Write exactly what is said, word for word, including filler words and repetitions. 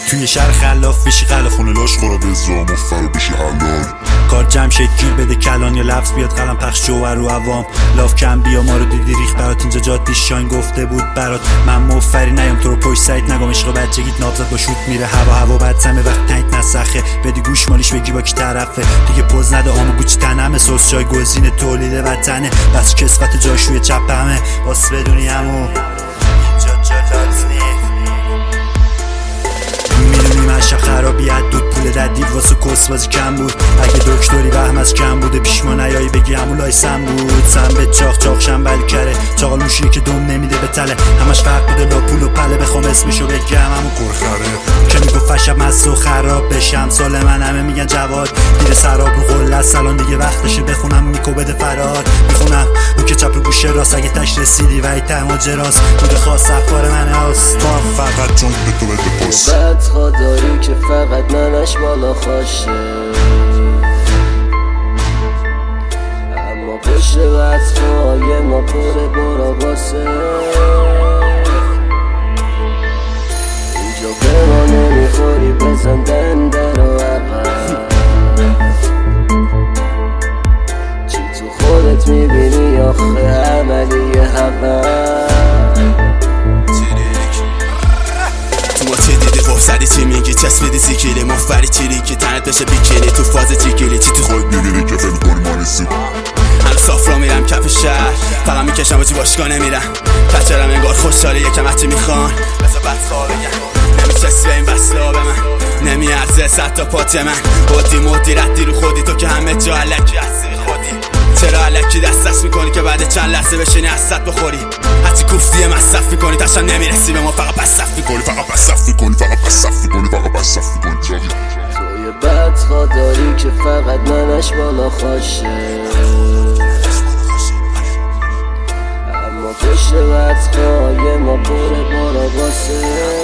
توی شهر خلاف بشی خلاف خونه لاش خورا به زام و فرو بشی حلال کار جمع شد گیر بده کلان یا لفظ بیاد قلم پخش جوهر رو عوام لاف کم بیا ما رو دیدی ریخ برات اینجا جادی شاین گفته بود برات من مفری نیام تو رو پشت سایت نگم عشق بچگیت نابزد با شوت میره هوا هوا بد سمه وقت تنگ نسخه بدی گوش مالیش بگی با کی طرفه دیگه پوز نده آمو گوچ تنمه سس جای گزینه تولید وطنه بس کسفت جاشوی چپمه باس بدونی همو اینجا جلات نی میدونی من شب خرابیت دود پول ددی واسه کسبازی کم بود اگه دکتری وهم از کم بوده پیش ما نیایی بگی همولای سم بود سم به چاق چاق شنبل کره چاقال موشی که دم نمیده به تله همش فرق بوده لا پول و پله بخوام اسمشو بگم همون کرخره که میگفت شب مست و خراب بشم سال من همه میگن جواد گیر سراب رو قله سالان دیگه وقتشه بخونم میکو بده فرار میخونم اون که چپ رو گوشه راست اگه تش رسیدی و ایتر ماجراست بوده خواست اخبار من هاست تو هم فقط جون به تو بده پاس بدخوا داری که فقط منش بالا خوشه اما پشت بدخوای ما پر برا باسه اینجا به ما نمیخوری بزن دنده رو عقب چی تو خودت میبینی آخه عملی هوا سری چی میگی چسبیدی زیکیلی مفبری چیری که تنت بشه بیکینی تو فاز چیکیلی چی تو خود میبینی که فیل کنی مانیسی هنو صاف را میرم کف شهر فقط میکشم و چی باشگاه نمیرم کچرم انگار خوشحالی یکم حتی میخوان بذار بدخواه بگم نمیچسی به این بسلا به من نمیارزه ست تا پات من بودی مودی ردی رو خودی تو که همه جا علکی هستی خودی چرا علکی دست دست میکنی که بعد چند لحظه بشینی از ست بخوری حتی کوفتی مصرف میکنی تاشم نمیرسی به ما فقط پسف میکنی فقط پسف میکنی فقط پسف میکنی فقط پسف میکنی جاوی توی بدخوا داری که فقط منش بالا خوشه اما پشت بدخوای ما پر برا باسه